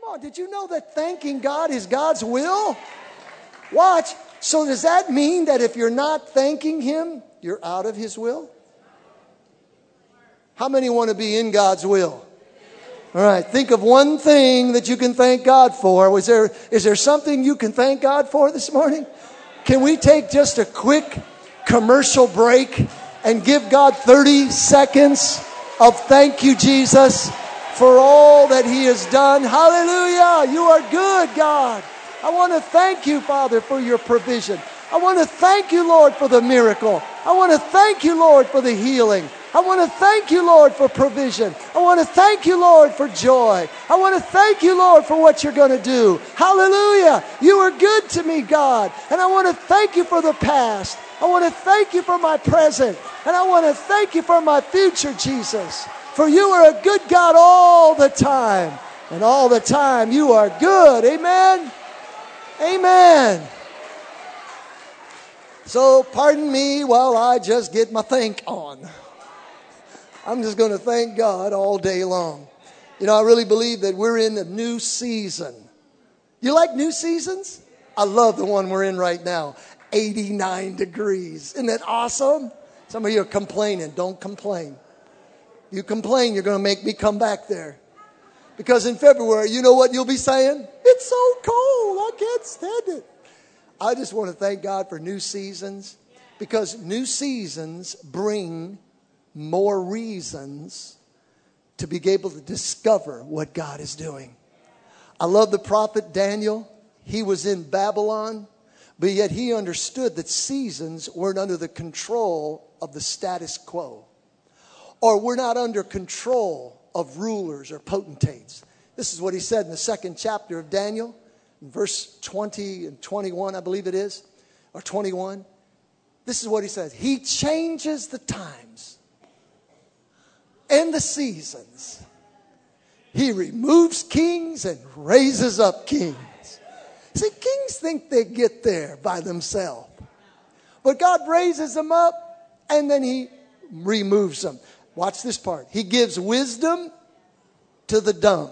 Come on, did you know that thanking God is God's will? Watch. So does that mean that if you're not thanking Him, you're out of His will? How many want to be in God's will? All right, think of one thing that you can thank God for. Is there something you can thank God for this morning? Can we take just a quick commercial break and give God 30 seconds of thank you, Jesus, for all that He has done? Hallelujah. You are good, God. I want to thank you, Father, for your provision. I want to thank you, Lord, for the miracle. I want to thank you, Lord, for the healing. I want to thank you, Lord, for provision. I want to thank you, Lord, for joy. I want to thank you, Lord, for what you're going to do. Hallelujah. You are good to me, God. And I want to thank you for the past. I want to thank you for my present. And I want to thank you for my future, Jesus. For you are a good God all the time. And all the time you are good. Amen. Amen. So pardon me while I just get my thank on. I'm just going to thank God all day long. You know, I really believe that we're in a new season. You like new seasons? I love the one we're in right now. 89 degrees. Isn't that awesome? Some of you are complaining. Don't complain. You complain, you're going to make me come back there. Because in February, you know what you'll be saying? It's so cold. I can't stand it. I just want to thank God for new seasons. Because new seasons bring more reasons to be able to discover what God is doing. I love the prophet Daniel. He was in Babylon, but yet he understood that seasons weren't under the control of the status quo, or we're not under control of rulers or potentates. This is what he said in the 2nd chapter of Daniel, in verse 20 and 21, I believe it is, or 21. This is what he says. He changes the times and the seasons. He removes kings and raises up kings. See, kings think they get there by themselves. But God raises them up and then He removes them. Watch this part. He gives wisdom to the dumb.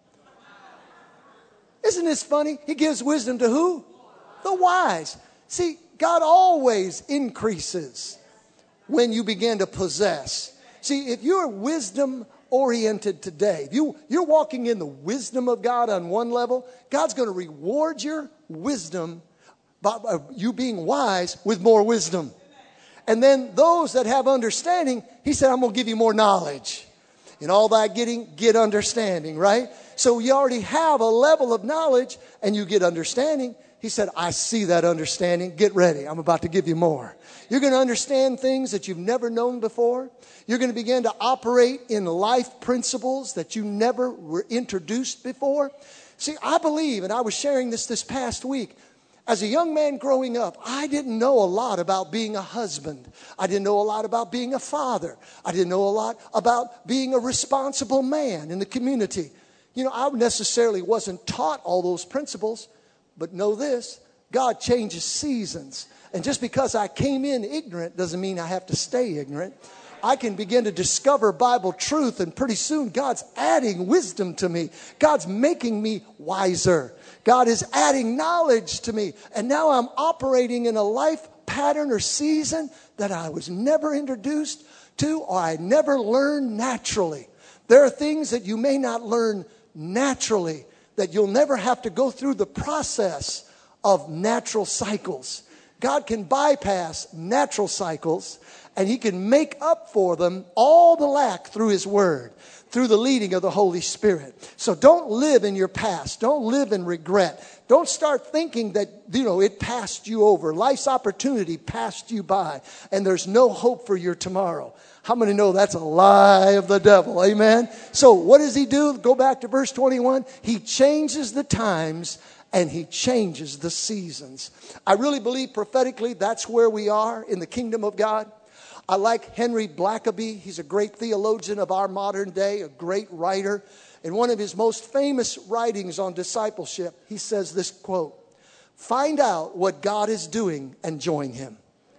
Isn't this funny? He gives wisdom to who? The wise. See, God always increases when you begin to possess. See, if you're wisdom oriented today, if you're walking in the wisdom of God on one level, God's going to reward your wisdom by you being wise with more wisdom. And then those that have understanding, He said, I'm going to give you more knowledge. In all thy getting, get understanding, right? So you already have a level of knowledge and you get understanding. He said, I see that understanding. Get ready. I'm about to give you more. You're going to understand things that you've never known before. You're going to begin to operate in life principles that you never were introduced before. See, I believe, and I was sharing this past week, as a young man growing up, I didn't know a lot about being a husband. I didn't know a lot about being a father. I didn't know a lot about being a responsible man in the community. You know, I necessarily wasn't taught all those principles. But know this, God changes seasons. And just because I came in ignorant doesn't mean I have to stay ignorant. I can begin to discover Bible truth, and pretty soon God's adding wisdom to me. God's making me wiser. God is adding knowledge to me. And now I'm operating in a life pattern or season that I was never introduced to, or I never learned naturally. There are things that you may not learn naturally, that you'll never have to go through the process of natural cycles. God can bypass natural cycles, and He can make up for them all the lack through His Word, through the leading of the Holy Spirit. So don't live in your past. Don't live in regret. Don't start thinking that, it passed you over. Life's opportunity passed you by, and there's no hope for your tomorrow. How many know that's a lie of the devil? Amen. So what does He do? Go back to verse 21. He changes the times and He changes the seasons. I really believe prophetically that's where we are in the kingdom of God. I like Henry Blackaby. He's a great theologian of our modern day, a great writer. In one of his most famous writings on discipleship, he says this quote, "Find out what God is doing and join Him."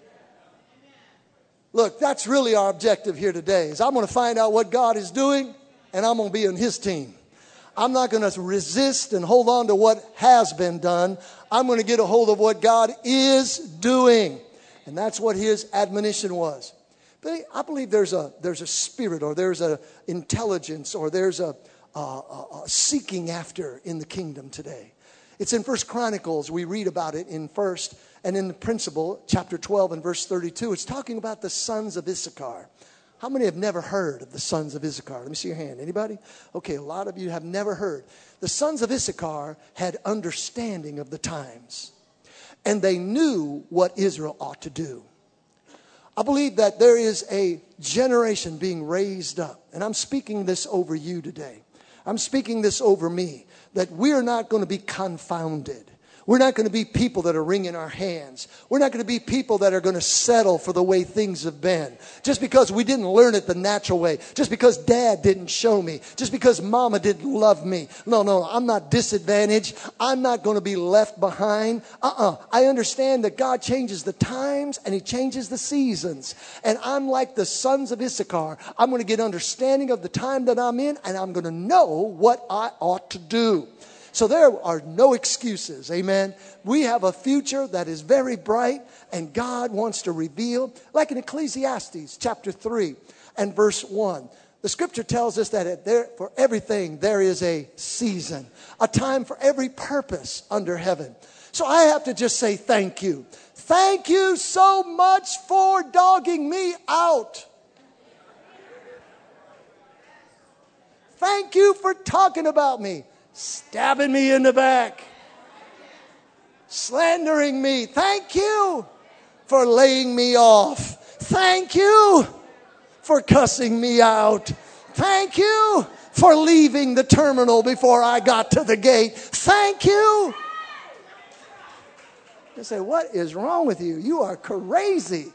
Look, that's really our objective here today, is I'm going to find out what God is doing, and I'm going to be on His team. I'm not going to resist and hold on to what has been done. I'm going to get a hold of what God is doing. And that's what his admonition was. But I believe there's a spirit, or there's an intelligence, or there's a seeking after in the kingdom today. It's in 1 Chronicles. We read about it in 1st, and in the principle, chapter 12 and verse 32. It's talking about the sons of Issachar. How many have never heard of the sons of Issachar? Let me see your hand. Anybody? Okay, a lot of you have never heard. The sons of Issachar had understanding of the times, and they knew what Israel ought to do. I believe that there is a generation being raised up, and I'm speaking this over you today. I'm speaking this over me, that we're not going to be confounded. We're not going to be people that are wringing our hands. We're not going to be people that are going to settle for the way things have been. Just because we didn't learn it the natural way. Just because dad didn't show me. Just because mama didn't love me. No, I'm not disadvantaged. I'm not going to be left behind. I understand that God changes the times and he changes the seasons. And I'm like the sons of Issachar. I'm going to get understanding of the time that I'm in, and I'm going to know what I ought to do. So there are no excuses, amen. We have a future that is very bright, and God wants to reveal, like in Ecclesiastes chapter 3 and verse 1. The scripture tells us that for everything there is a season, a time for every purpose under heaven. So I have to just say thank you. Thank you so much for dogging me out. Thank you for talking about me. Stabbing me in the back, slandering me. Thank you for laying me off. Thank you for cussing me out. Thank you for leaving the terminal before I got to the gate. Thank you. You say, what is wrong with you? You are crazy.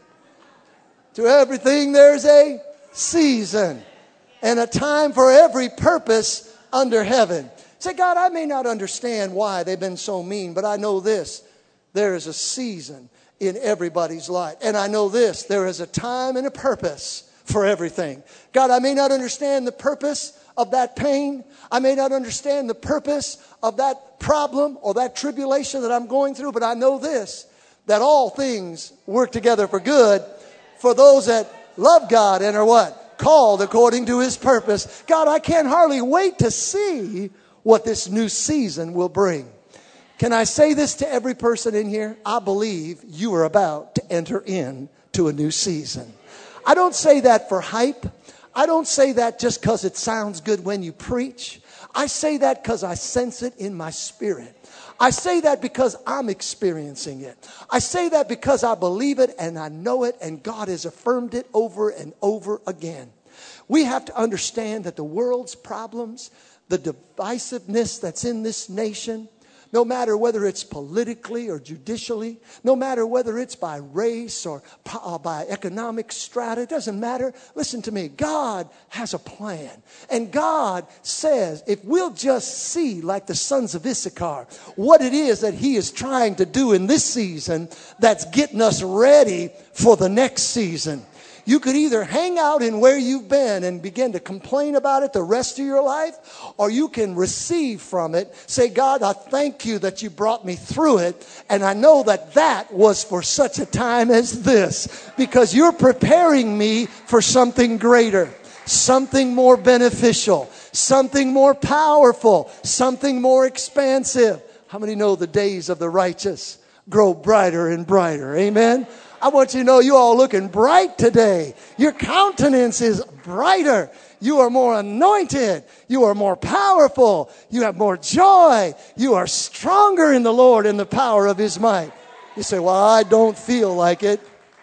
To everything there's a season and a time for every purpose under heaven. Say, God, I may not understand why they've been so mean, but I know this. There is a season in everybody's life. And I know this. There is a time and a purpose for everything. God, I may not understand the purpose of that pain. I may not understand the purpose of that problem or that tribulation that I'm going through, but I know this, that all things work together for good for those that love God and are what? Called according to his purpose. God, I can't hardly wait to see what this new season will bring. Can I say this to every person in here? I believe you are about to enter into a new season. I don't say that for hype. I don't say that just because it sounds good when you preach. I say that because I sense it in my spirit. I say that because I'm experiencing it. I say that because I believe it and I know it, and God has affirmed it over and over again. We have to understand that the world's problems, the divisiveness that's in this nation, no matter whether it's politically or judicially, no matter whether it's by race or by economic strata, it doesn't matter. Listen to me. God has a plan. And God says, if we'll just see, like the sons of Issachar, what it is that he is trying to do in this season that's getting us ready for the next season. You could either hang out in where you've been and begin to complain about it the rest of your life, or you can receive from it. Say, God, I thank you that you brought me through it. And I know that that was for such a time as this, because you're preparing me for something greater, something more beneficial, something more powerful, something more expansive. How many know the days of the righteous grow brighter and brighter? Amen. I want you to know you all looking bright today. Your countenance is brighter. You are more anointed. You are more powerful. You have more joy. You are stronger in the Lord in the power of his might. You say, well, I don't feel like it.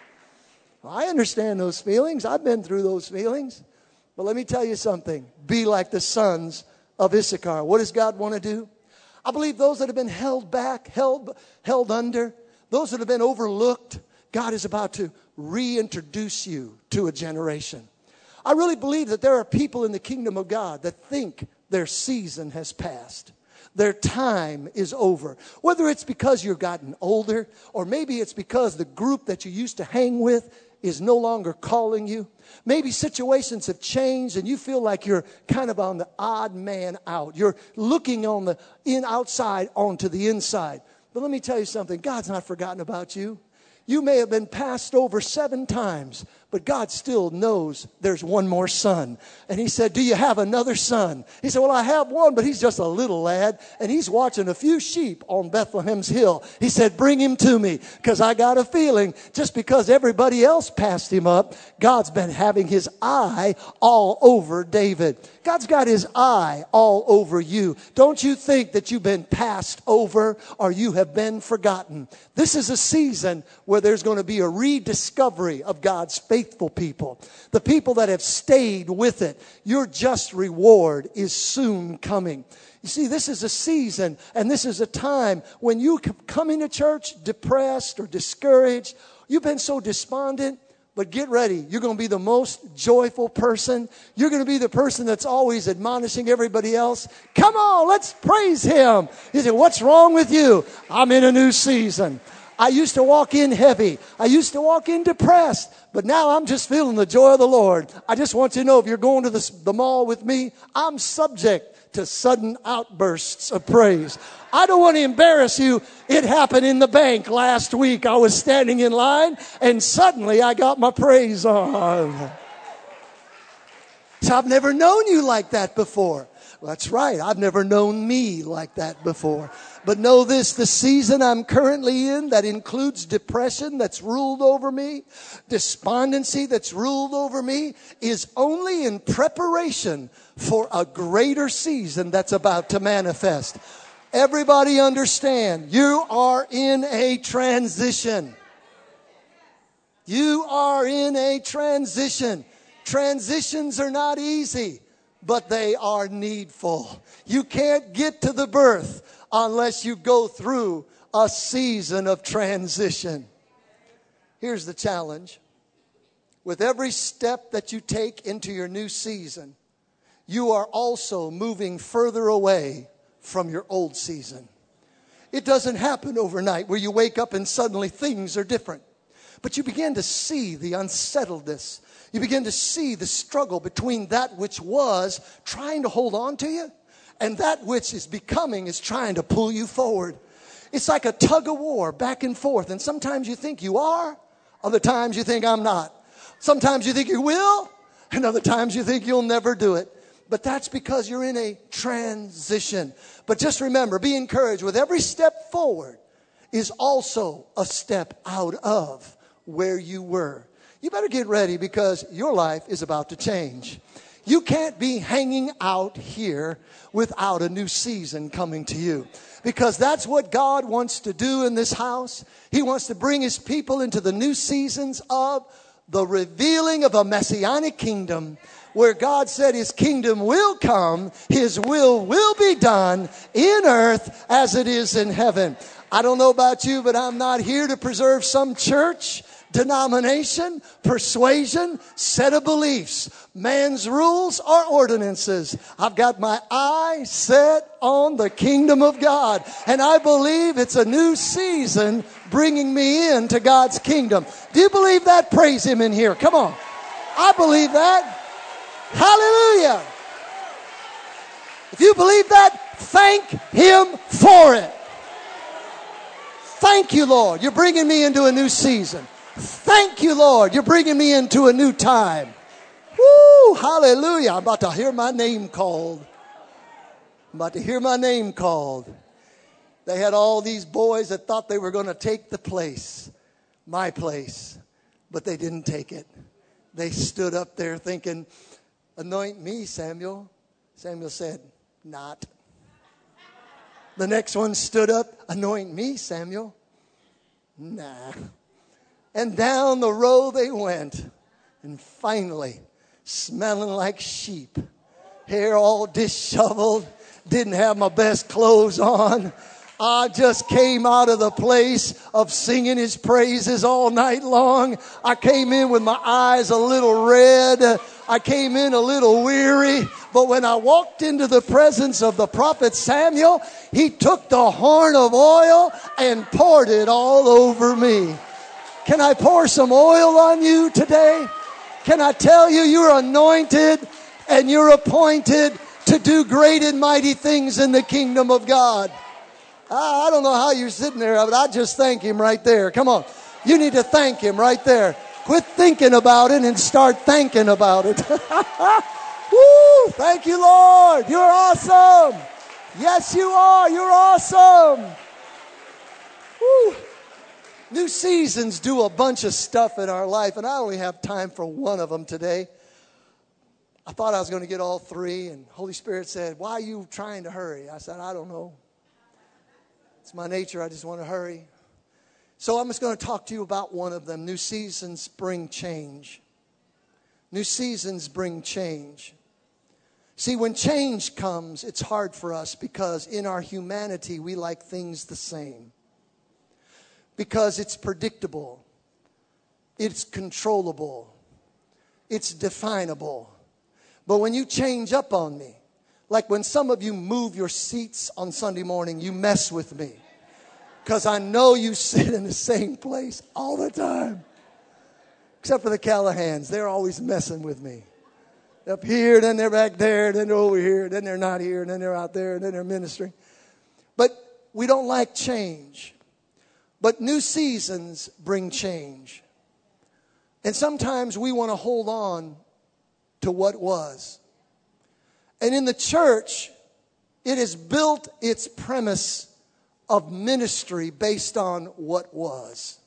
Well, I understand those feelings. I've been through those feelings. But let me tell you something. Be like the sons of Issachar. What does God want to do? I believe those that have been held back, held under, those that have been overlooked, God is about to reintroduce you to a generation. I really believe that there are people in the kingdom of God that think their season has passed. Their time is over. Whether it's because you've gotten older, or maybe it's because the group that you used to hang with is no longer calling you. Maybe situations have changed and you feel like you're kind of on the odd man out. You're looking on the outside onto the inside. But let me tell you something. God's not forgotten about you. You may have been passed over 7 times, but God still knows there's one more son. And he said, do you have another son? He said, well, I have one, but he's just a little lad, and he's watching a few sheep on Bethlehem's hill. He said, bring him to me, because I got a feeling just because everybody else passed him up, God's been having his eye all over David. God's got his eye all over you. Don't you think that you've been passed over or you have been forgotten. This is a season where there's going to be a rediscovery of God's faithful people. The people that have stayed with it. Your just reward is soon coming. You see, this is a season and this is a time when you come into church depressed or discouraged. You've been so despondent. But get ready. You're going to be the most joyful person. You're going to be the person that's always admonishing everybody else. Come on, let's praise him. You say, what's wrong with you? I'm in a new season. I used to walk in heavy. I used to walk in depressed. But now I'm just feeling the joy of the Lord. I just want you to know if you're going to the mall with me, I'm subject to sudden outbursts of praise. I don't want to embarrass you. It happened in the bank last week. I was standing in line and suddenly I got my praise on. So I've never known you like that before. Well, that's right. I've never known me like that before. But know this, the season I'm currently in that includes depression that's ruled over me, despondency that's ruled over me, is only in preparation for a greater season that's about to manifest. Everybody understand, you are in a transition. You are in a transition. Transitions are not easy, but they are needful. You can't get to the birth unless you go through a season of transition. Here's the challenge. With every step that you take into your new season, you are also moving further away from your old season. It doesn't happen overnight where you wake up and suddenly things are different. But you begin to see the unsettledness. You begin to see the struggle between that which was trying to hold on to you and that which is becoming is trying to pull you forward. It's like a tug of war back and forth. And sometimes you think you are. Other times you think I'm not. Sometimes you think you will. And other times you think you'll never do it. But that's because you're in a transition. But just remember, be encouraged. With every step forward is also a step out of where you were. You better get ready because your life is about to change. You can't be hanging out here without a new season coming to you. Because that's what God wants to do in this house. He wants to bring his people into the new seasons of the revealing of a messianic kingdom where God said his kingdom will come, his will be done in earth as it is in heaven. I don't know about you, but I'm not here to preserve some church, denomination, persuasion, set of beliefs, man's rules or ordinances. I've got my eye set on the kingdom of God. And I believe it's a new season bringing me into God's kingdom. Do you believe that? Praise him in here. Come on. I believe that. Hallelujah. If you believe that, thank him for it. Thank you, Lord. You're bringing me into a new season. Thank you, Lord. You're bringing me into a new time. Woo, hallelujah. I'm about to hear my name called. I'm about to hear my name called. They had all these boys that thought they were going to take the place, my place, but they didn't take it. They stood up there thinking, anoint me, Samuel. Samuel said, not. The next one stood up, anoint me, Samuel. Nah. And down the road they went. And finally, smelling like sheep. Hair all disheveled. Didn't have my best clothes on. I just came out of the place of singing his praises all night long. I came in with my eyes a little red. I came in a little weary. But when I walked into the presence of the prophet Samuel, he took the horn of oil and poured it all over me. Can I pour some oil on you today? Can I tell you you're anointed and you're appointed to do great and mighty things in the kingdom of God? I don't know how you're sitting there, but I just thank Him right there. Come on. You need to thank Him right there. Quit thinking about it and start thanking about it. Woo! Thank you, Lord. You're awesome. Yes, you are. You're awesome. Woo! New seasons do a bunch of stuff in our life, and I only have time for one of them today. I thought I was going to get all three, and Holy Spirit said, why are you trying to hurry? I said, I don't know. It's my nature. I just want to hurry. So I'm just going to talk to you about one of them. New seasons bring change. New seasons bring change. See, when change comes, it's hard for us because in our humanity, we like things the same. Because it's predictable. It's controllable. It's definable. But when you change up on me, like when some of you move your seats on Sunday morning, you mess with me. Because I know you sit in the same place all the time. Except for the Callahans. They're always messing with me. Up here, then they're back there, then they're over here, then they're not here, then they're out there, then they're ministering. But we don't like change. But new seasons bring change. And sometimes we want to hold on to what was. And in the church, it has built its premise of ministry based on what was.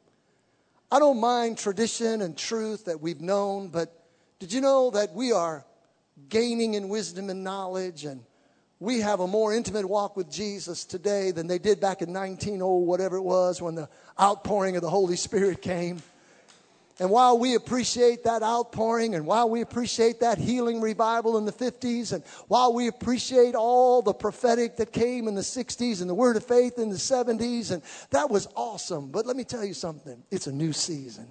I don't mind tradition and truth that we've known, but did you know that we are gaining in wisdom and knowledge, and we have a more intimate walk with Jesus today than they did back in 1900, whatever it was, when the outpouring of the Holy Spirit came. And while we appreciate that outpouring, and while we appreciate that healing revival in the 50s, and while we appreciate all the prophetic that came in the 60s and the word of faith in the 70s, and that was awesome. But let me tell you something. It's a new season.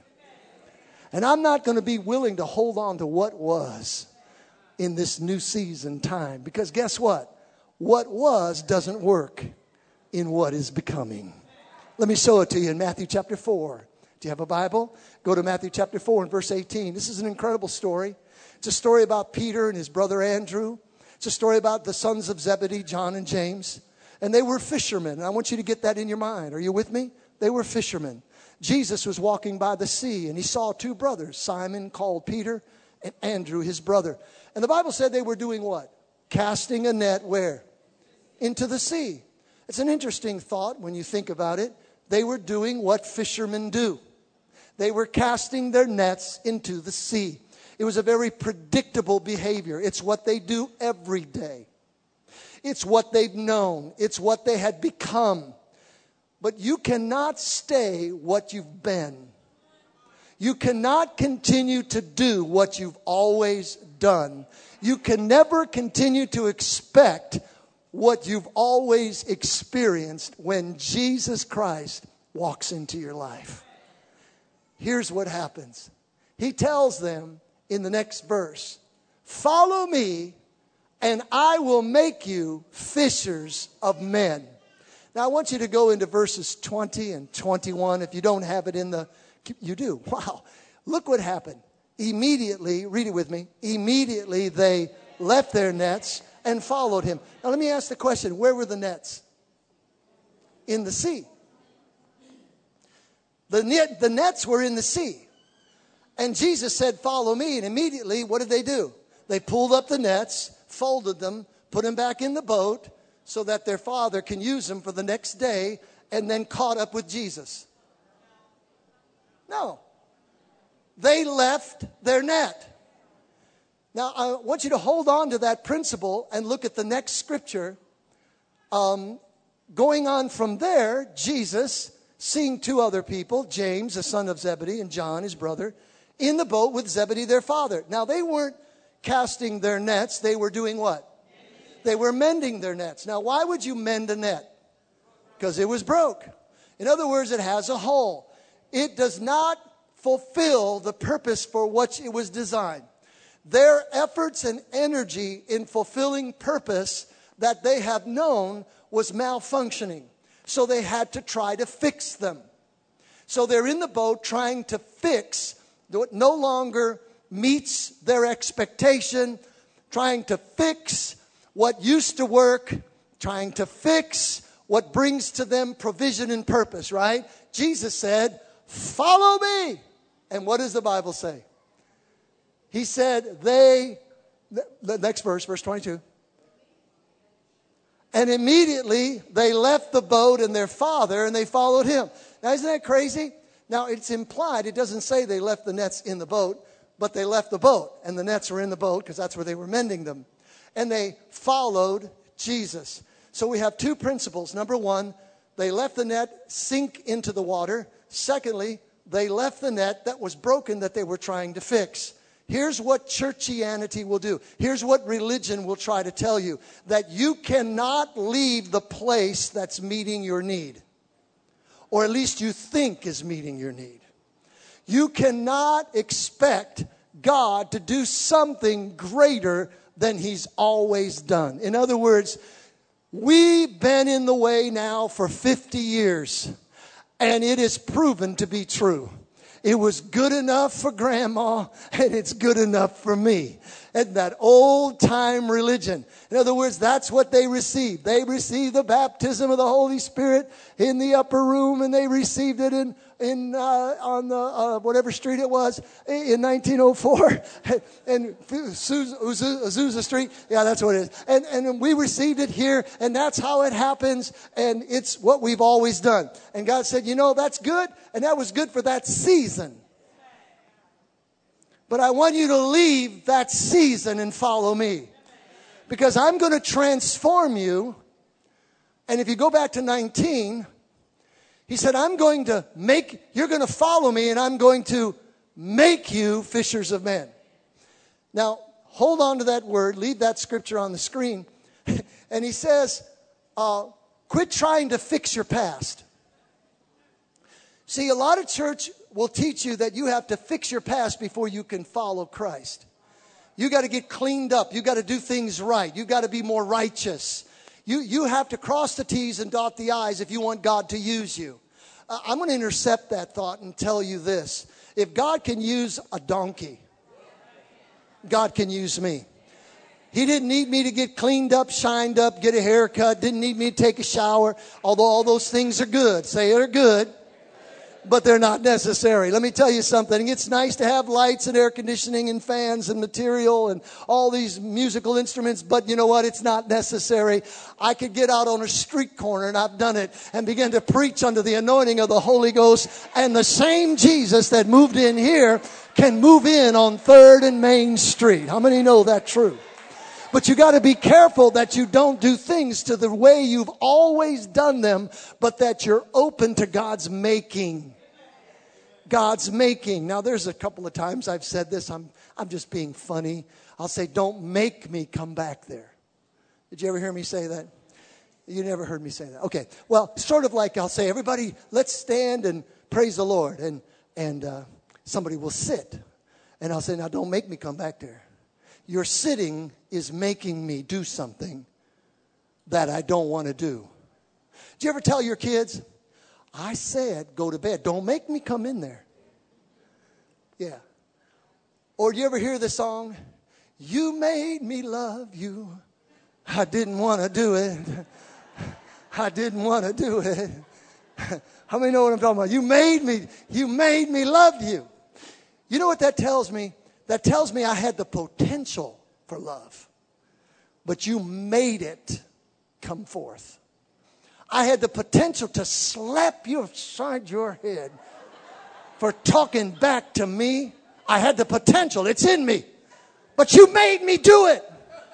And I'm not going to be willing to hold on to what was in this new season time. Because guess what? What was doesn't work in what is becoming. Let me show it to you in Matthew chapter 4. Do you have a Bible? Go to Matthew chapter 4 and verse 18. This is an incredible story. It's a story about Peter and his brother Andrew. It's a story about the sons of Zebedee, John and James. And they were fishermen. And I want you to get that in your mind. Are you with me? They were fishermen. Jesus was walking by the sea and he saw two brothers, Simon called Peter and Andrew his brother. And the Bible said they were doing what? Casting a net where? Into the sea. It's an interesting thought when you think about it. They were doing what fishermen do. They were casting their nets into the sea. It was a very predictable behavior. It's what they do every day. It's what they've known. It's what they had become. But you cannot stay what you've been. You cannot continue to do what you've always done. You can never continue to expect what you've always experienced when Jesus Christ walks into your life. Here's what happens. He tells them in the next verse, follow me and I will make you fishers of men. Now I want you to go into verses 20 and 21. If you don't have it in the, you do. Wow. Look what happened. Immediately, read it with me. Immediately they left their nets and followed him. Now let me ask the question, where were the nets? In the sea. The nets were in the sea. And Jesus said, follow me. And immediately, what did they do? They pulled up the nets, folded them, put them back in the boat so that their father can use them for the next day, and then caught up with Jesus. No. They left their net. Now, I want you to hold on to that principle and look at the next scripture. Going on from there, Jesus, seeing two other people, James, the son of Zebedee, and John, his brother, in the boat with Zebedee, their father. Now, they weren't casting their nets. They were doing what? They were mending their nets. Now, why would you mend a net? Because it was broke. In other words, it has a hole. It does not fulfill the purpose for which it was designed. Their efforts and energy in fulfilling purpose that they have known was malfunctioning. So they had to try to fix them. So they're in the boat trying to fix what no longer meets their expectation, trying to fix what used to work, trying to fix what brings to them provision and purpose, right? Jesus said, follow me. And what does the Bible say? He said the next verse 22. And immediately they left the boat and their father and they followed him. Now, isn't that crazy? Now, it's implied. It doesn't say they left the nets in the boat, but they left the boat and the nets were in the boat because that's where they were mending them. And they followed Jesus. So we have two principles. Number one, they left the net sink into the water. Secondly, they left the net that was broken that they were trying to fix. Here's what churchianity will do. Here's what religion will try to tell you. That you cannot leave the place that's meeting your need. Or at least you think is meeting your need. You cannot expect God to do something greater than He's always done. In other words, we've been in the way now for 50 years. And it is proven to be true. It was good enough for Grandma, and it's good enough for me. And that old-time religion. In other words, that's what they received. They received the baptism of the Holy Spirit in the upper room, and they received it on the whatever street it was in 1904, and Azusa Street. Yeah, that's what it is. And we received it here, and that's how it happens, and it's what we've always done. And God said, you know, that's good, and that was good for that season. But I want you to leave that season and follow me. Because I'm going to transform you. And if you go back to 19, He said, you're going to follow me and I'm going to make you fishers of men. Now, hold on to that word. Leave that scripture on the screen. And He says, quit trying to fix your past. See, a lot of church will teach you that you have to fix your past before you can follow Christ. You got to get cleaned up. You got to do things right. You got to be more righteous. You have to cross the T's and dot the I's if you want God to use you. I'm going to intercept that thought and tell you this. If God can use a donkey, God can use me. He didn't need me to get cleaned up, shined up, get a haircut. Didn't need me to take a shower. Although all those things are good. Say they're good. But they're not necessary. Let me tell you something. It's nice to have lights and air conditioning and fans and material and all these musical instruments. But you know what? It's not necessary. I could get out on a street corner, and I've done it, and begin to preach under the anointing of the Holy Ghost. And the same Jesus that moved in here can move in on 3rd and Main Street. How many know that true? But you got to be careful that you don't do things to the way you've always done them, but that you're open to God's making. God's making. Now, there's a couple of times I've said this. I'm just being funny. I'll say, don't make me come back there. Did you ever hear me say that? You never heard me say that. Okay. Well, sort of like I'll say, everybody, let's stand and praise the Lord. And somebody will sit. And I'll say, now, don't make me come back there. Your sitting is making me do something that I don't want to do. Do you ever tell your kids, I said go to bed. Don't make me come in there. Yeah. Or do you ever hear the song, you made me love you. I didn't want to do it. I didn't want to do it. How many know what I'm talking about? You made me love you. You know what that tells me? That tells me I had the potential for love. But you made it come forth. I had the potential to slap you upside your head for talking back to me. I had the potential. It's in me. But you made me do it.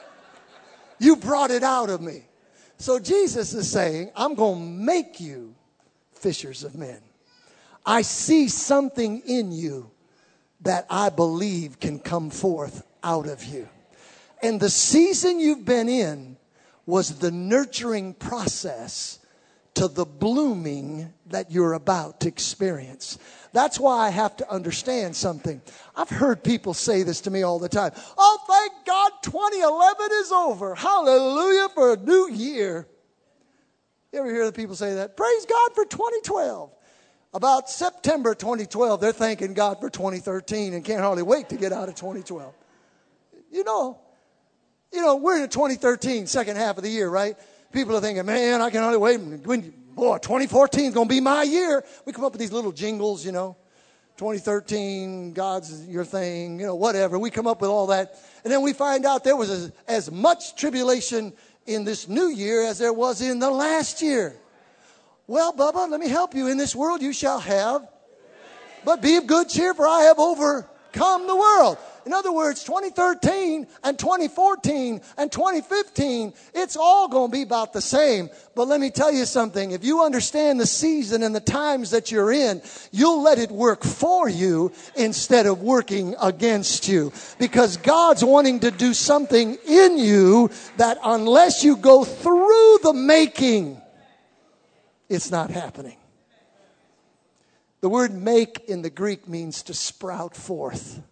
You brought it out of me. So Jesus is saying, I'm going to make you fishers of men. I see something in you that I believe can come forth out of you. And the season you've been in was the nurturing process to the blooming that you're about to experience. That's why I have to understand something. I've heard people say this to me all the time. Oh, thank God 2011 is over. Hallelujah for a new year. You ever hear the people say that? Praise God for 2012. About September 2012, they're thanking God for 2013 and can't hardly wait to get out of 2012. You know, we're in 2013, second half of the year, right? People are thinking, man, I can hardly wait. Boy, 2014 is going to be my year. We come up with these little jingles, 2013, God's your thing, whatever. We come up with all that. And then we find out there was as much tribulation in this new year as there was in the last year. Well, Bubba, let me help you. In this world you shall have, but be of good cheer, for I have overcome the world. In other words, 2013 and 2014 and 2015, it's all going to be about the same. But let me tell you something. If you understand the season and the times that you're in, you'll let it work for you instead of working against you. Because God's wanting to do something in you that unless you go through the making, it's not happening. The word make in the Greek means to sprout forth.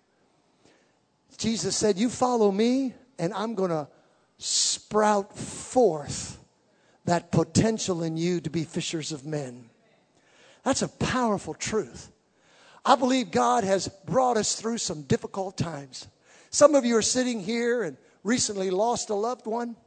Jesus said, you follow me and I'm going to sprout forth that potential in you to be fishers of men. That's a powerful truth. I believe God has brought us through some difficult times. Some of you are sitting here and recently lost a loved one.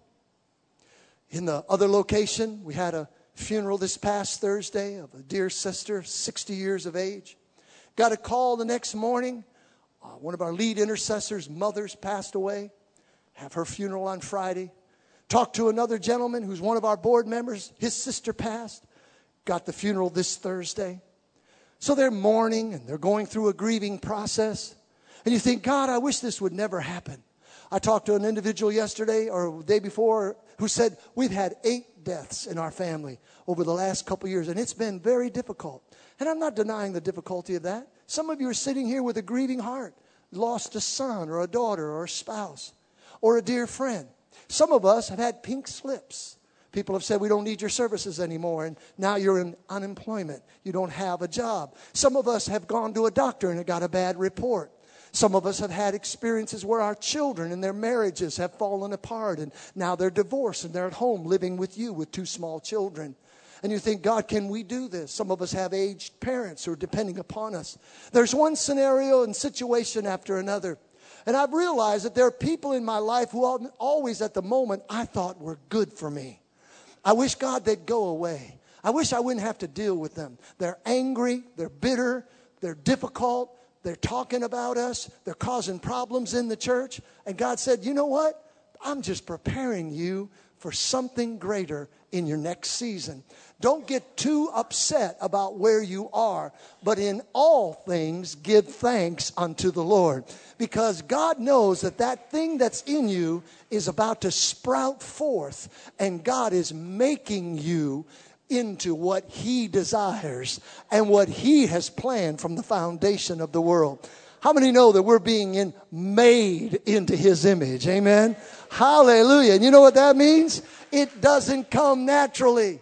In the other location, we had a funeral this past Thursday of a dear sister, 60 years of age. Got a call the next morning. One of our lead intercessors' mothers passed away. Have her funeral on Friday. Talked to another gentleman who's one of our board members. His sister passed. Got the funeral this Thursday. So they're mourning and they're going through a grieving process. And you think, God, I wish this would never happen. I talked to an individual yesterday or the day before who said, we've had 8 deaths in our family over the last couple years, and it's been very difficult. And I'm not denying the difficulty of that. Some of you are sitting here with a grieving heart, lost a son or a daughter or a spouse or a dear friend. Some of us have had pink slips. People have said, we don't need your services anymore, and now you're in unemployment. You don't have a job. Some of us have gone to a doctor and got a bad report. Some of us have had experiences where our children and their marriages have fallen apart, and now they're divorced and they're at home living with you with 2 small children. And you think, God, can we do this? Some of us have aged parents who are depending upon us. There's one scenario and situation after another. And I've realized that there are people in my life who always at the moment I thought were good for me. I wish, God, they'd go away. I wish I wouldn't have to deal with them. They're angry. They're bitter. They're difficult. They're talking about us. They're causing problems in the church. And God said, you know what? I'm just preparing you for something greater in your next season. Don't get too upset about where you are, but in all things give thanks unto the Lord. Because God knows that that thing that's in you is about to sprout forth, and God is making you into what He desires and what He has planned from the foundation of the world. How many know that we're being made into His image? Amen. Hallelujah. And you know what that means? It doesn't come naturally.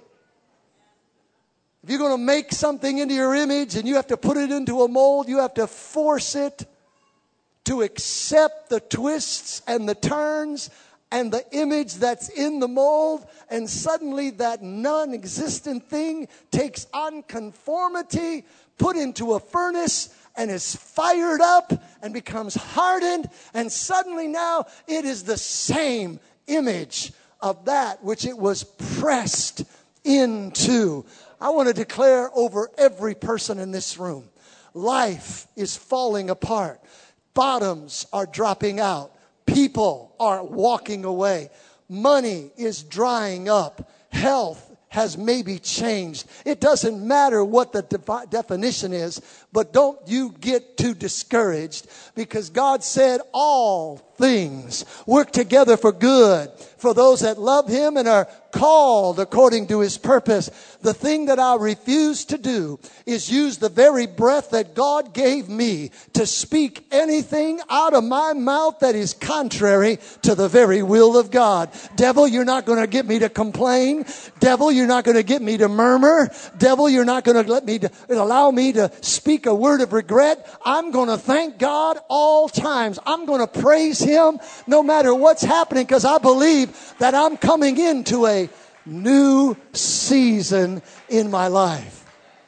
If you're going to make something into your image and you have to put it into a mold, you have to force it to accept the twists and the turns and the image that's in the mold, and suddenly that non-existent thing takes on conformity, put into a furnace, and is fired up and becomes hardened, and suddenly now it is the same image of that which it was pressed into. I want to declare over every person in this room, life is falling apart. Bottoms are dropping out. People are walking away. Money is drying up. Health has maybe changed. It doesn't matter what the definition is, but don't you get too discouraged, because God said all things work together for good for those that love Him and are called according to His purpose. The thing that I refuse to do is use the very breath that God gave me to speak anything out of my mouth that is contrary to the very will of God. Devil, you're not going to get me to complain. Devil, you're not going to get me to murmur. Devil, you're not going to allow me to speak a word of regret. I'm going to thank God all times. I'm going to praise Him no matter what's happening, because I believe that I'm coming into a new season in my life.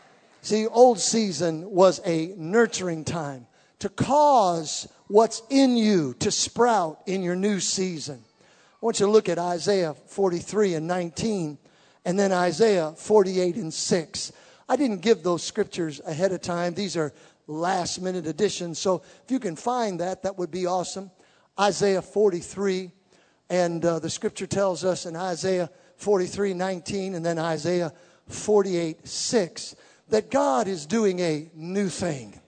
See, old season was a nurturing time to cause what's in you to sprout in your new season. I want you to look at Isaiah 43 and 19 and then Isaiah 48 and 6. I didn't give those scriptures ahead of time. These are last minute additions. So if you can find that, that would be awesome. Isaiah 43, and the scripture tells us in Isaiah 43, 19 and then Isaiah 48, 6 that God is doing a new thing.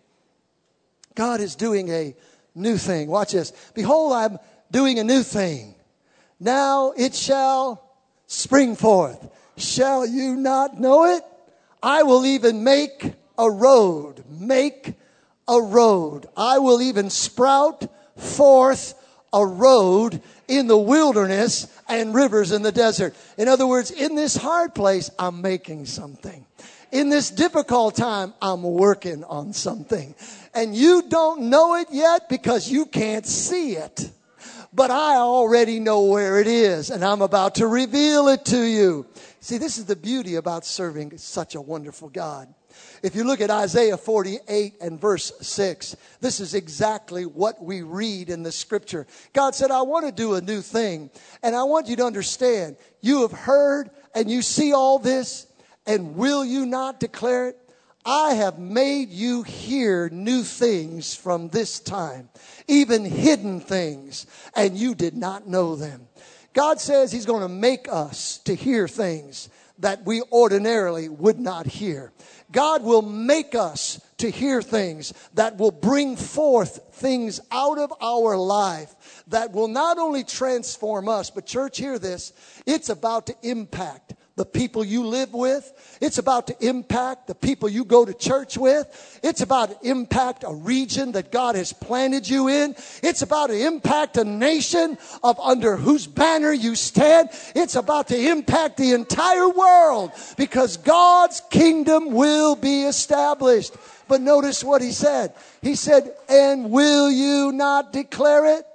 God is doing a new thing. Watch this. Behold, I'm doing a new thing. Now it shall spring forth. Shall you not know it? I will even make a road. Make a road. I will even sprout forth a road in the wilderness and rivers in the desert. In other words, in this hard place, I'm making something. In this difficult time, I'm working on something. And you don't know it yet because you can't see it. But I already know where it is, and I'm about to reveal it to you. See, this is the beauty about serving such a wonderful God. If you look at Isaiah 48 and verse 6, this is exactly what we read in the scripture. God said, I want to do a new thing, and I want you to understand, you have heard and you see all this, and will you not declare it? I have made you hear new things from this time, even hidden things, and you did not know them. God says he's going to make us to hear things that we ordinarily would not hear. God will make us to hear things that will bring forth things out of our life that will not only transform us, but church, hear this, it's about to impact the people you live with. It's about to impact the people you go to church with. It's about to impact a region that God has planted you in. It's about to impact a nation of under whose banner you stand. It's about to impact the entire world because God's kingdom will be established. But notice what he said. He said, and will you not declare it?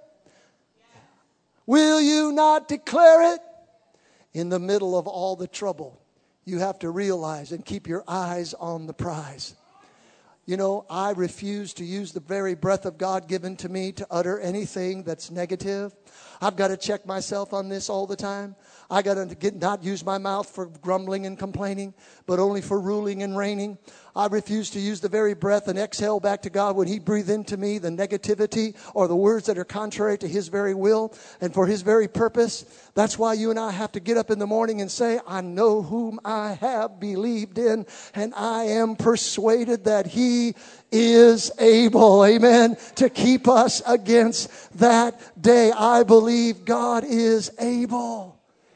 Will you not declare it? In the middle of all the trouble, you have to realize and keep your eyes on the prize. You know, I refuse to use the very breath of God given to me to utter anything that's negative. I've got to check myself on this all the time. I got to not use my mouth for grumbling and complaining, but only for ruling and reigning. I refuse to use the very breath and exhale back to God when he breathed into me the negativity or the words that are contrary to his very will and for his very purpose. That's why you and I have to get up in the morning and say, I know whom I have believed in, and I am persuaded that he is able, amen, to keep us against that day. I believe God is able.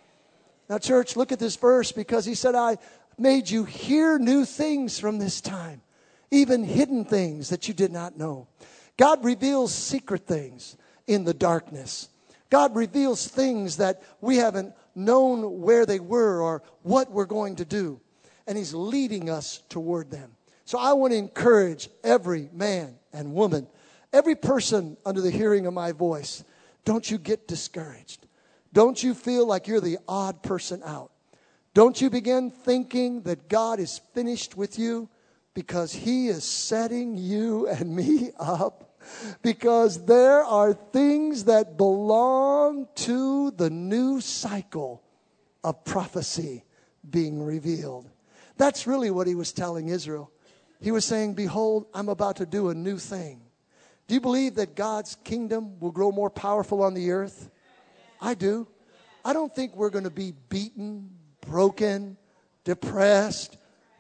Now, church, look at this verse because he said, I made you hear new things from this time, even hidden things that you did not know. God reveals secret things in the darkness. God reveals things that we haven't known where they were or what we're going to do. And he's leading us toward them. So I want to encourage every man and woman, every person under the hearing of my voice, don't you get discouraged. Don't you feel like you're the odd person out. Don't you begin thinking that God is finished with you because he is setting you and me up. Because there are things that belong to the new cycle of prophecy being revealed. That's really what he was telling Israel. He was saying, behold, I'm about to do a new thing. Do you believe that God's kingdom will grow more powerful on the earth? I do. I don't think we're going to be beaten, broken, depressed,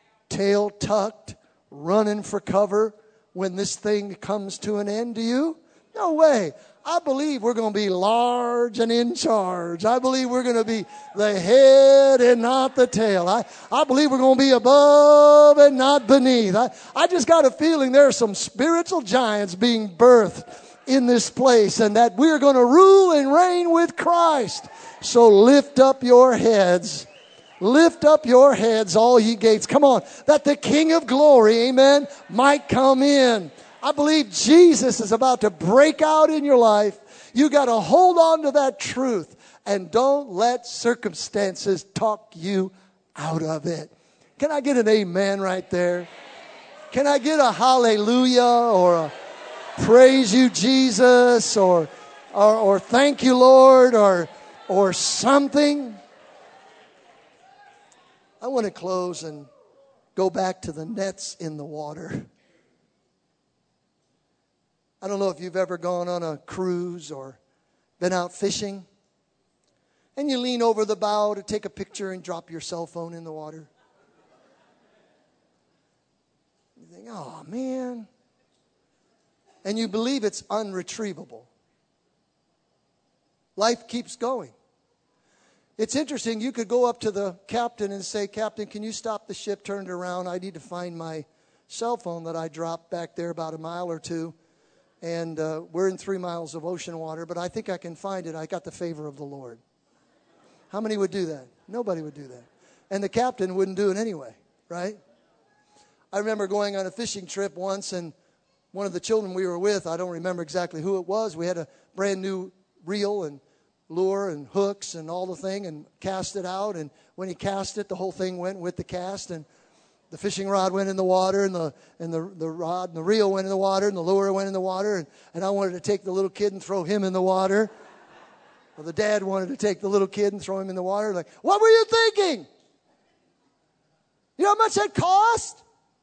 tail tucked, running for cover when this thing comes to an end. Do you? No way. I believe we're going to be large and in charge. I believe we're going to be the head and not the tail. I believe we're going to be above and not beneath. I just got a feeling there are some spiritual giants being birthed in this place and that we're going to rule and reign with Christ. So lift up your heads. Lift up your heads, all ye gates. Come on, that the King of glory, amen, might come in. I believe Jesus is about to break out in your life. You got to hold on to that truth and don't let circumstances talk you out of it. Can I get an amen right there? Can I get a hallelujah or a praise you, Jesus, or thank you, Lord, or something? I want to close and go back to the nets in the water. I don't know if you've ever gone on a cruise or been out fishing, and you lean over the bow to take a picture and drop your cell phone in the water. You think, oh, man. And you believe it's unretrievable. Life keeps going. It's interesting. You could go up to the captain and say, Captain, can you stop the ship, turn it around? I need to find my cell phone that I dropped back there about a mile or two. And we're in 3 miles of ocean water, but I think I can find it. I got the favor of the Lord. How many would do that? Nobody would do that. And the captain wouldn't do it anyway, right? I remember going on a fishing trip once, and one of the children we were with, I don't remember exactly who it was. We had a brand new reel and lure and hooks and all the thing, and cast it out. And when he cast it, the whole thing went with the cast, and the fishing rod went in the water, and the rod and the reel went in the water, and the lure went in the water. And I wanted to take the little kid and throw him in the water. Well, the dad wanted to take the little kid and throw him in the water. Like, what were you thinking? You know how much that cost?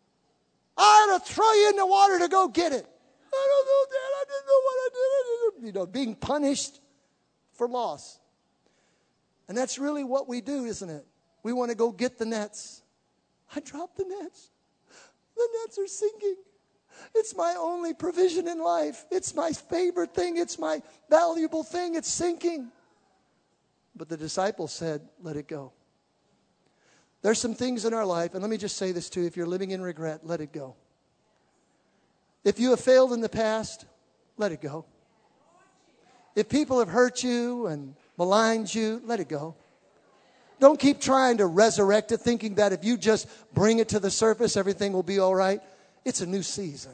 I had to throw you in the water to go get it. I don't know, Dad. I didn't know what I did. You know, being punished for loss. And that's really what we do, isn't it? We want to go get the nets. I dropped the nets. The nets are sinking. It's my only provision in life. It's my favorite thing. It's my valuable thing. It's sinking. But the disciples said, let it go. There's some things in our life, and let me just say this to you. If you're living in regret, let it go. If you have failed in the past, let it go. If people have hurt you and maligned you, let it go. Don't keep trying to resurrect it, thinking that if you just bring it to the surface, everything will be all right. It's a new season.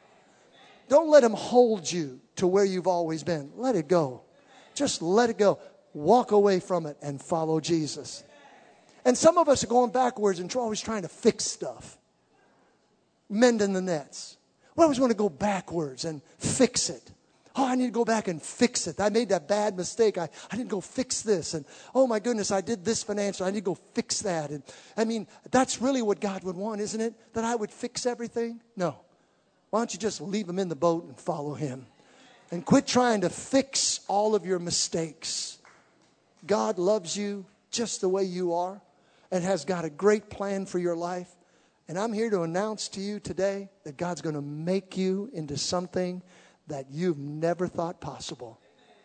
Don't let them hold you to where you've always been. Let it go. Just let it go. Walk away from it and follow Jesus. And some of us are going backwards and always trying to fix stuff. Mending the nets. We always want to go backwards and fix it. Oh, I need to go back and fix it. I made that bad mistake. I didn't go fix this. And oh my goodness, I did this financially. I need to go fix that. And I mean, that's really what God would want, isn't it? That I would fix everything? No. Why don't you just leave him in the boat and follow him? And quit trying to fix all of your mistakes. God loves you just the way you are and has got a great plan for your life. And I'm here to announce to you today that God's going to make you into something that you've never thought possible.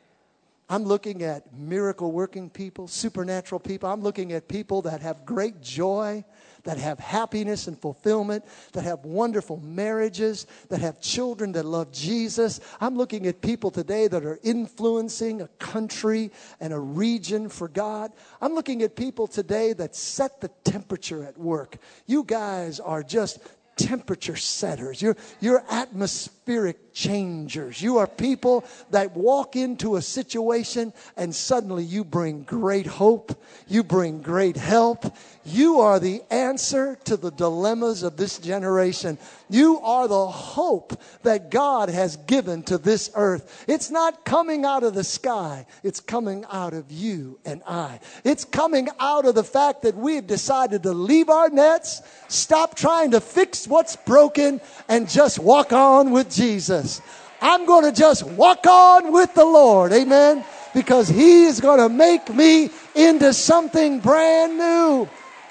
I'm looking at miracle working people, supernatural people. I'm looking at people that have great joy, that have happiness and fulfillment, that have wonderful marriages, that have children that love Jesus. I'm looking at people today that are influencing a country and a region for God. I'm looking at people today that set the temperature at work. You guys are just temperature setters. You're atmospheric changers. You are people that walk into a situation and suddenly you bring great hope. You bring great help. You are the answer to the dilemmas of this generation. You are the hope that God has given to this earth. It's not coming out of the sky. It's coming out of you and I. It's coming out of the fact that we've decided to leave our nets, stop trying to fix what's broken, and just walk on with Jesus. I'm going to just walk on with the Lord. Amen. Because he is going to make me into something brand new.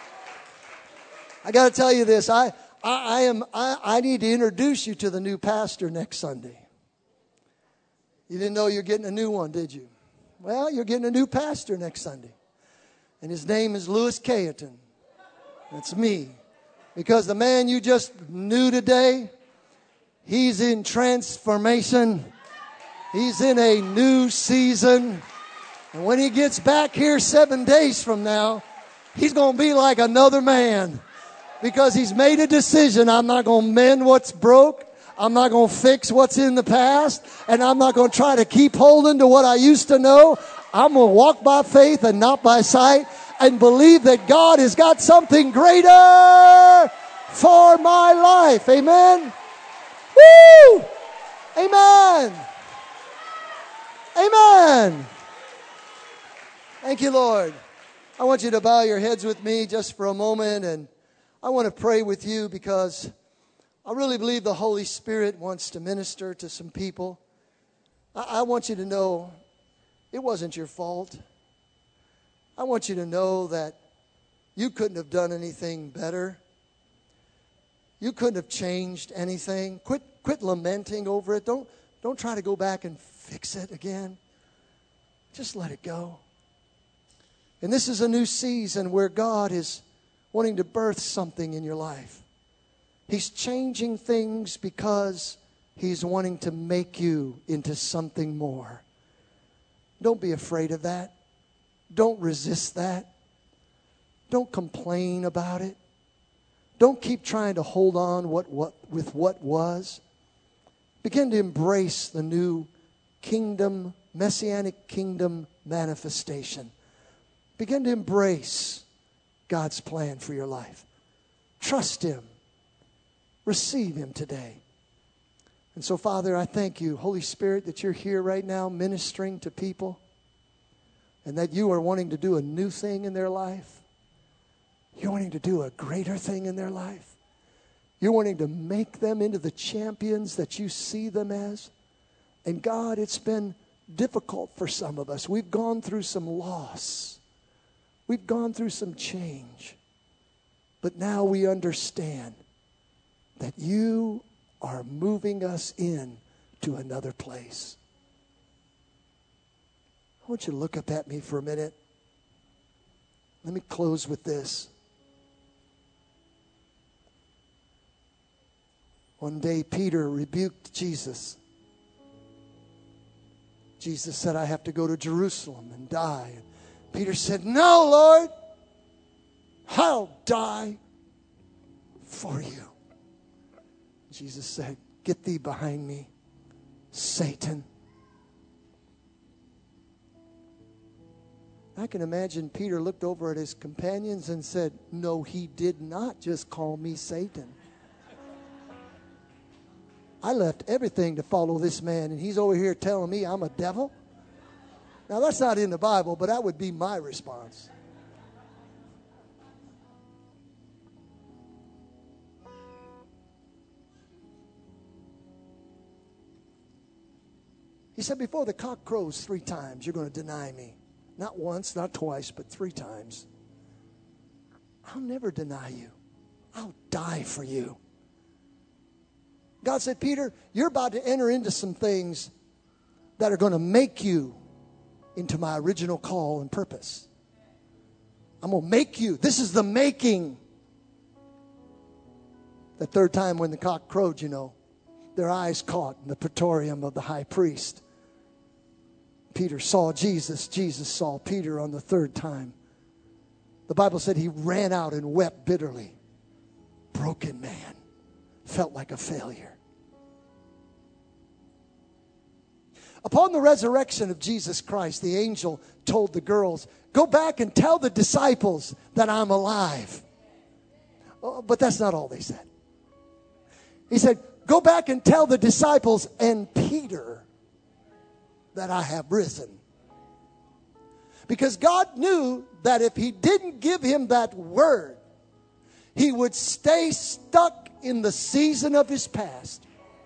I got to tell you this. I need to introduce you to the new pastor next Sunday. You didn't know you're getting a new one, did you? Well, you're getting a new pastor next Sunday. And his name is Louis Cayeton. That's me. Because the man you just knew today, he's in transformation. He's in a new season. And when he gets back here 7 days from now, he's going to be like another man. Because he's made a decision. I'm not going to mend what's broke. I'm not going to fix what's in the past. And I'm not going to try to keep holding to what I used to know. I'm going to walk by faith and not by sight. And believe that God has got something greater for my life. Amen. Woo! Amen. Amen. Thank you, Lord. I want you to bow your heads with me just for a moment, and I want to pray with you because I really believe the Holy Spirit wants to minister to some people. I want you to know it wasn't your fault. I want you to know that you couldn't have done anything better. You couldn't have changed anything. Quit lamenting over it. Don't try to go back and fix it again. Just let it go. And this is a new season where God is wanting to birth something in your life. He's changing things because He's wanting to make you into something more. Don't be afraid of that. Don't resist that. Don't complain about it. Don't keep trying to hold on with what was. Begin to embrace the new kingdom, messianic kingdom manifestation. Begin to embrace God's plan for your life. Trust Him. Receive Him today. And so, Father, I thank you, Holy Spirit, that you're here right now ministering to people and that you are wanting to do a new thing in their life. You're wanting to do a greater thing in their life. You're wanting to make them into the champions that you see them as. And God, it's been difficult for some of us. We've gone through some loss. We've gone through some change. But now we understand that you are moving us in to another place. I want you to look up at me for a minute. Let me close with this. One day Peter rebuked Jesus. Jesus said, I have to go to Jerusalem and die. And Peter said, no, Lord, I'll die for you. Jesus said, get thee behind me, Satan. I can imagine Peter looked over at his companions and said, no, he did not just call me Satan. I left everything to follow this man, and he's over here telling me I'm a devil? Now, that's not in the Bible, but that would be my response. He said, before the cock crows 3 times, you're going to deny me. Not once, not twice, but 3 times. I'll never deny you. I'll die for you. God said, Peter, you're about to enter into some things that are going to make you into my original call and purpose. I'm going to make you. This is the making. The 3rd time when the cock crowed, their eyes caught in the praetorium of the high priest. Peter saw Jesus. Jesus saw Peter on the 3rd time. The Bible said he ran out and wept bitterly. Broken man. Felt like a failure. Upon the resurrection of Jesus Christ, the angel told the girls, go back and tell the disciples that I'm alive. Oh, but that's not all they said. He said, go back and tell the disciples and Peter that I have risen. Because God knew that if He didn't give him that word, he would stay stuck in the season of his past.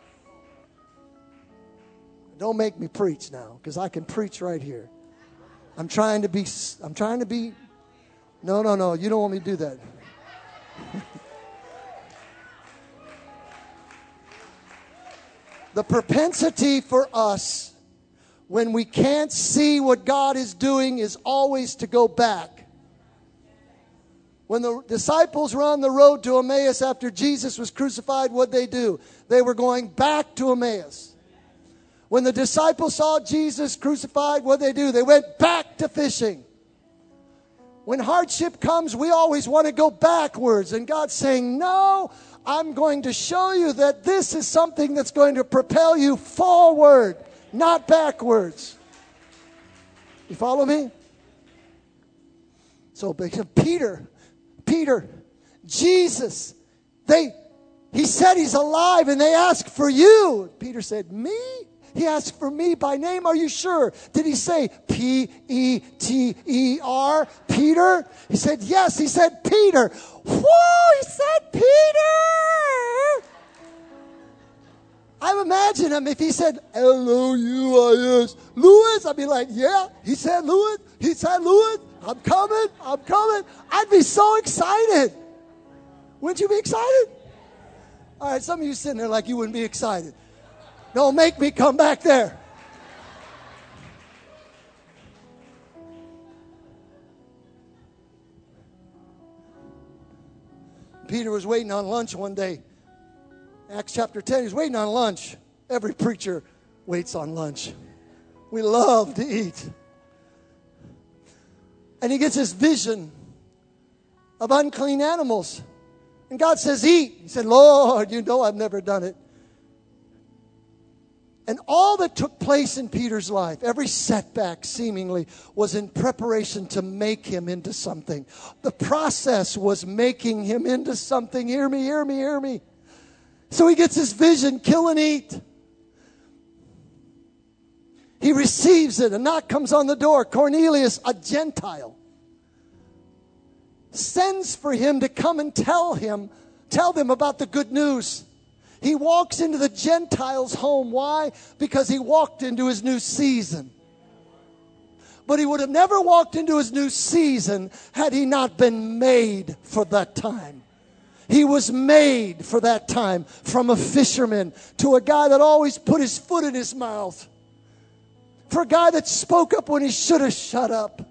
Don't make me preach now, because I can preach right here. I'm trying to be, no, you don't want me to do that. The propensity for us when we can't see what God is doing is always to go back. When the disciples were on the road to Emmaus after Jesus was crucified, what'd they do? They were going back to Emmaus. When the disciples saw Jesus crucified, what'd they do? They went back to fishing. When hardship comes, we always want to go backwards. And God's saying, no, I'm going to show you that this is something that's going to propel you forward, not backwards. You follow me? So Peter, Jesus He said he's alive, and they asked for you. Peter said, me? He asked for me by name. Are you sure? Did he say Peter? Peter? He said, yes. He said, Peter. Whoa, he said, Peter. I imagine him if he said, hello, U-I-S, Louis. I'd be like, yeah, he said Louis. He said Louis. I'm coming. I'd be so excited. Wouldn't you be excited? All right, some of you sitting there like you wouldn't be excited. Don't make me come back there. Peter was waiting on lunch one day. Acts chapter 10, he was waiting on lunch. Every preacher waits on lunch. We love to eat. And he gets this vision of unclean animals. And God says, eat. He said, Lord, you know I've never done it. And all that took place in Peter's life, every setback seemingly, was in preparation to make him into something. The process was making him into something. Hear me, hear me, hear me. So he gets his vision, kill and eat. He receives it. A knock comes on the door. Cornelius, a Gentile, sends for him to come and tell them about the good news. He walks into the Gentiles' home. Why? Because he walked into his new season. But he would have never walked into his new season had he not been made for that time. He was made for that time, from a fisherman to a guy that always put his foot in his mouth, for a guy that spoke up when he should have shut up,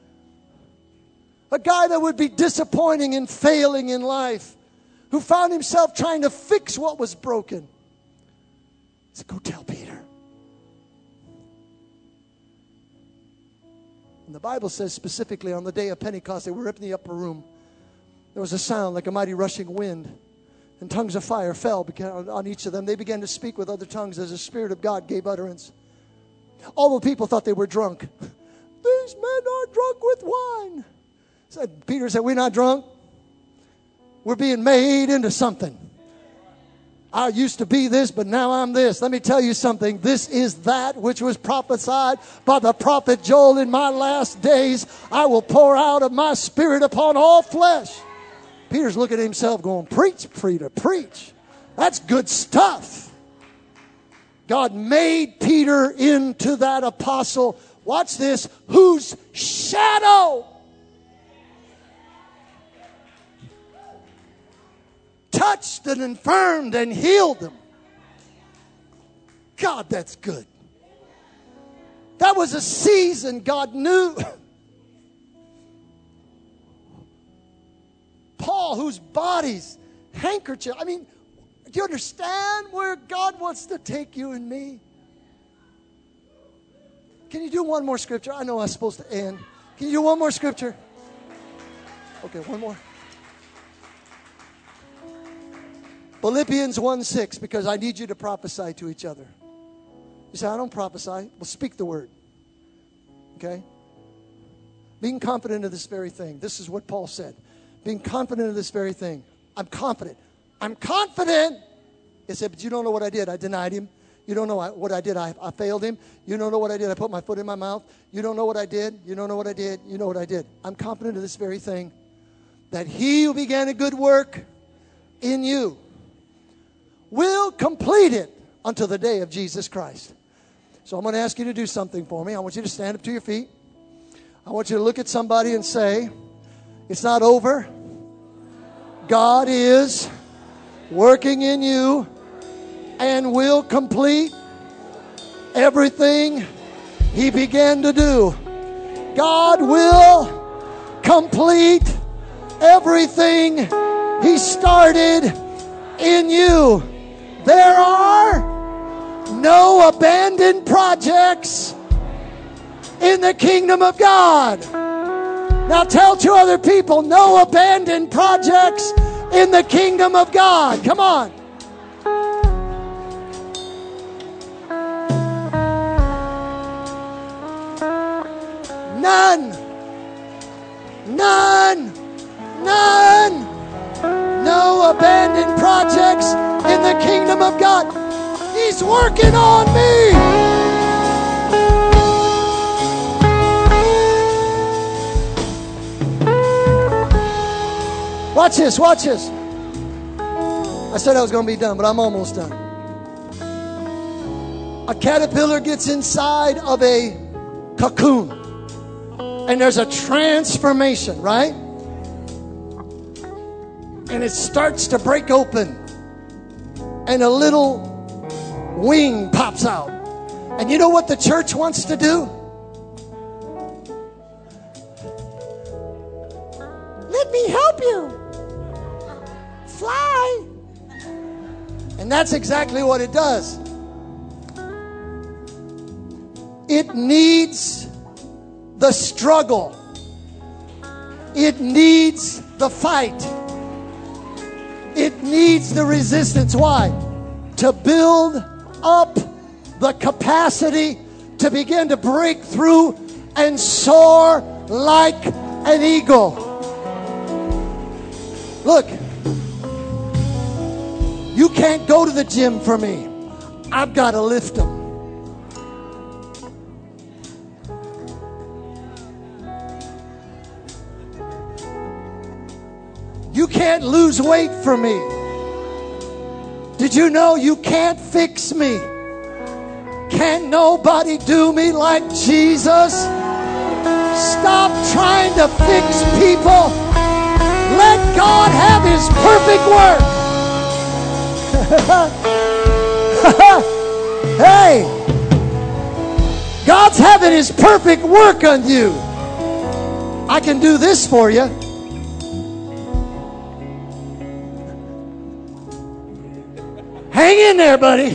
a guy that would be disappointing and failing in life, who found himself trying to fix what was broken. He said, go tell Peter. And the Bible says specifically on the day of Pentecost, they were up in the upper room. There was a sound like a mighty rushing wind, and tongues of fire fell on each of them. They began to speak with other tongues as the Spirit of God gave utterance. All the people thought they were drunk. These men are drunk with wine. Peter said, we're not drunk. We're being made into something. I used to be this, but now I'm this. Let me tell you something. This is that which was prophesied by the prophet Joel. In my last days, I will pour out of my Spirit upon all flesh. Peter's looking at himself going, preach, Peter, preach. That's good stuff. God made Peter into that apostle. Watch this. Whose shadow touched and infirmed and healed them. God, that's good. That was a season God knew. Paul, whose body's handkerchief. I mean, do you understand where God wants to take you and me? Can you do one more scripture? I know I was supposed to end. Can you do one more scripture? Okay, one more. Philippians 1:6, because I need you to prophesy to each other. You say, I don't prophesy. Well, speak the word. Okay? Being confident of this very thing. This is what Paul said. Being confident of this very thing. I'm confident. I'm confident. He said, but you don't know what I did. I denied him. You don't know what I did. I failed him. You don't know what I did. I put my foot in my mouth. You don't know what I did. You don't know what I did. You know what I did. I'm confident of this very thing. That he who began a good work in you will complete it until the day of Jesus Christ. So I'm going to ask you to do something for me. I want you to stand up to your feet. I want you to look at somebody and say, it's not over. God is working in you and will complete everything he began to do. God will complete everything he started in you. There are no abandoned projects in the kingdom of God. Now tell two other people, no abandoned projects in the kingdom of God. Come on. None. None. None. No abandoned projects in the kingdom of God. He's working on me. Watch this, watch this. I said I was going to be done, but I'm almost done. A caterpillar gets inside of a cocoon, and there's a transformation, right? And it starts to break open, and a little wing pops out. And you know what the church wants to do? Let me help you. Fly. And that's exactly what it does. It needs the struggle. It needs the fight. It needs the resistance. Why? To build up the capacity to begin to break through and soar like an eagle. Look, you can't go to the gym for me. I've got to lift them. You can't lose weight for me. Did you know you can't fix me? Can't nobody do me like Jesus? Stop trying to fix people. Let God have His perfect work. Hey, God's having His perfect work on you. I can do this for you. Hang in there, buddy.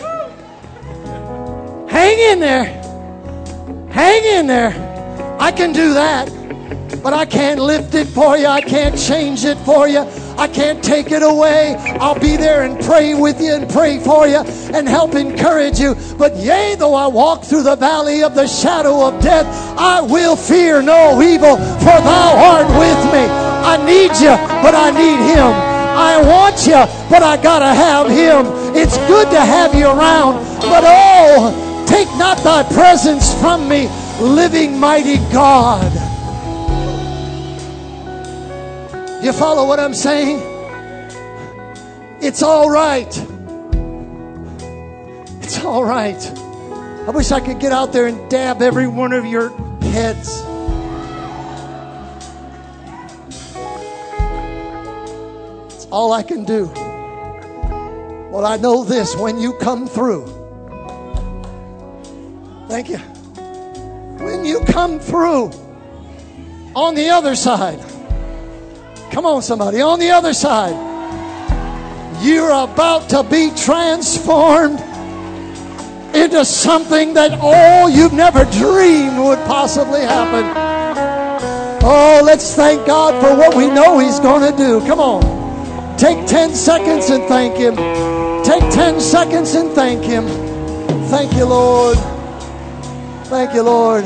Hang in there. Hang in there. I can do that, but I can't lift it for you. I can't change it for you. I can't take it away. I'll be there and pray with you and pray for you and help encourage you. But yea, though I walk through the valley of the shadow of death, I will fear no evil, for thou art with me. I need you, but I need Him. I want you, but I gotta have Him. It's good to have you around, but oh, take not thy presence from me, living mighty God. You follow what I'm saying? It's all right. It's all right. I wish I could get out there and dab every one of your heads. It's all I can do. Well, I know this, when you come through. Thank you. When you come through on the other side. Come on, somebody. On the other side, you're about to be transformed into something that you've never dreamed would possibly happen. Oh, let's thank God for what we know He's going to do. Come on. Take 10 seconds and thank Him. Take 10 seconds and thank Him. Thank you, Lord. Thank you, Lord.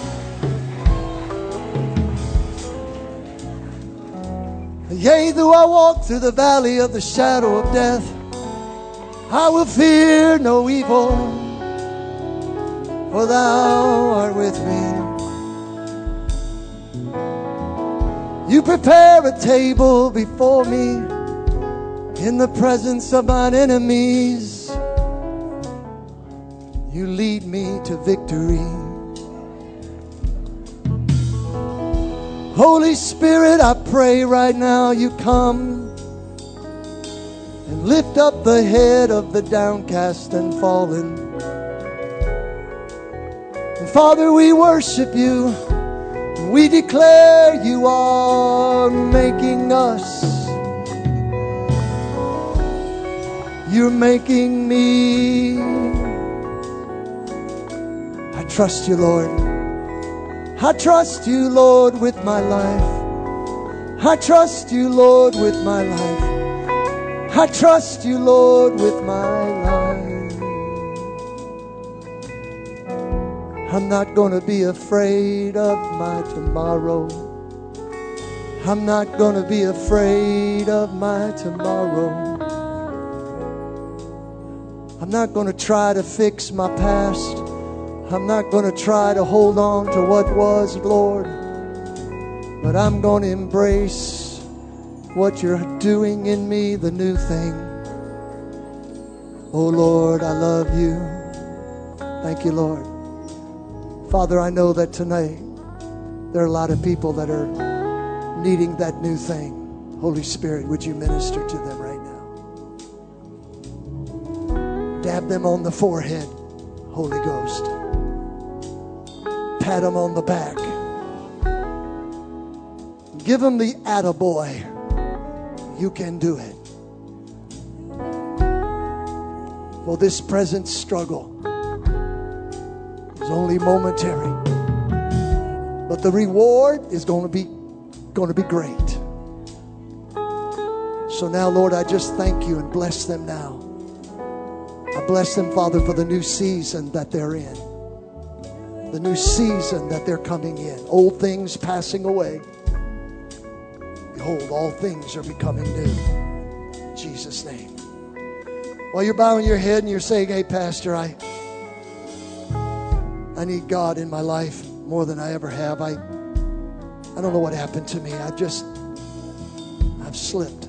Yea, though I walk through the valley of the shadow of death, I will fear no evil, for thou art with me. You prepare a table before me in the presence of mine enemies. You lead me to victory. Holy Spirit, I pray right now you come and lift up the head of the downcast and fallen. And Father, we worship you. And we declare you are making us. You're making me. I trust you, Lord. I trust you, Lord, with my life. I trust you, Lord, with my life. I trust you, Lord, with my life. I'm not going to be afraid of my tomorrow. I'm not going to be afraid of my tomorrow. I'm not going to try to fix my past. I'm not going to try to hold on to what was, Lord. But I'm going to embrace what you're doing in me, the new thing. Oh, Lord, I love you. Thank you, Lord. Father, I know that tonight there are a lot of people that are needing that new thing. Holy Spirit, would you minister to them right now? Dab them on the forehead, Holy Ghost. Pat them on the back. Give them the attaboy. You can do it. For this present struggle is only momentary, but the reward is going to be great. So now, Lord, I just thank you and bless them now. I bless them, Father, for the new season that they're in, the new season that they're coming in. Old things passing away. Behold, all things are becoming new. In Jesus' name. While you're bowing your head and you're saying, hey, Pastor, I need God in my life more than I ever have. I don't know what happened to me. I've slipped.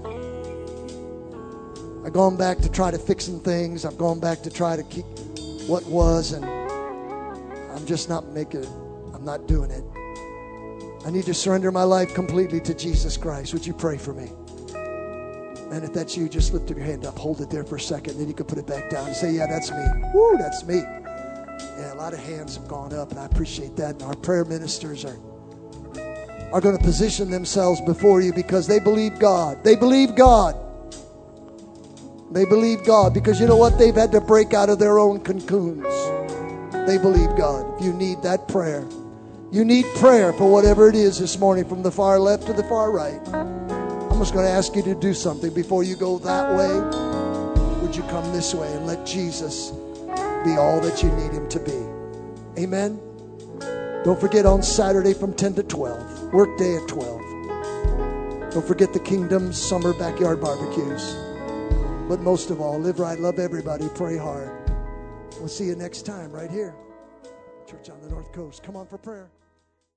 I've gone back to try to fixing things. I've gone back to try to keep what was, and I'm just not making it. I'm not doing it. I need to surrender my life completely to Jesus Christ. Would you pray for me? And if that's you, just lift your hand up. Hold it there for a second. Then you can put it back down and say, yeah, that's me. Woo, that's me. Yeah, a lot of hands have gone up, and I appreciate that. And our prayer ministers are going to position themselves before you because they believe God. They believe God. They believe God because you know what? They've had to break out of their own cocoons. They believe God. If you need that prayer, you need prayer for whatever it is this morning, from the far left to the far right. I'm just going to ask you to do something before you go that way. Would you come this way and let Jesus be all that you need him to be? Amen. Don't forget on Saturday from 10 to 12, work day at 12. Don't forget the Kingdom Summer Backyard Barbecues. But most of all, live right, love everybody, pray hard. We'll see you next time right here. Church on the North Coast. Come on for prayer.